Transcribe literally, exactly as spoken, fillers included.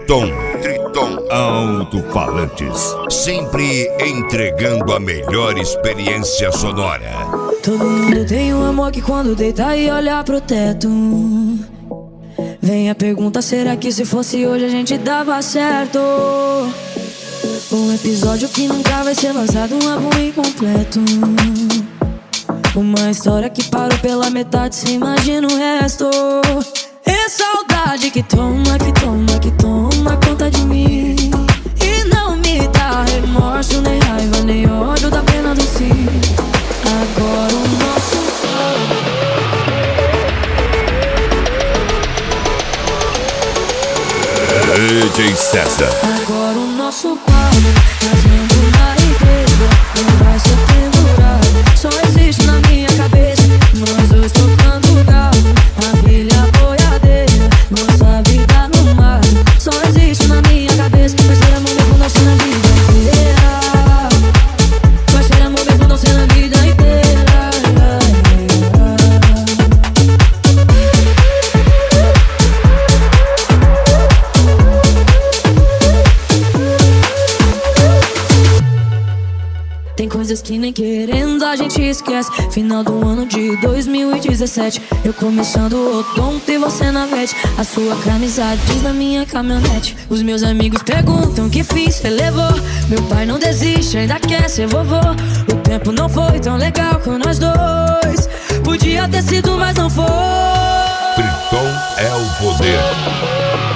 Triton, Triton Alto-Falantes, sempre entregando a melhor experiência sonora. Todo mundo tem um amor que quando deita e olha pro teto, vem a pergunta, será que se fosse hoje a gente dava certo? Um episódio que nunca vai ser lançado, um álbum incompleto, uma história que parou pela metade, se imagina o resto. É saudade que toma, que toma, que toma conta de mim, e não me dá remorso, nem raiva, nem ódio da pena do fim. Agora o nosso D J César. Agora o nosso quadro, trazendo na igreja, não vai ser pendurado, só existe na minha cabeça. Nós dois tocando galo, a filha boiadeira, nossa vida no mar, só existe na minha cabeça. Vai ser amor mesmo não ser na vida inteira, vai ser amor mesmo não ser na vida inteira. Tem coisas que nem querendo a gente esquece. Final do ano de dois mil e dezessete, eu começando o odonto e você na vete. A sua camisa diz na minha caminhonete. Os meus amigos perguntam que fiz, você levou. Meu pai não desiste, ainda quer ser vovô. O tempo não foi tão legal com nós dois, podia ter sido, mas não foi. Triton é o poder.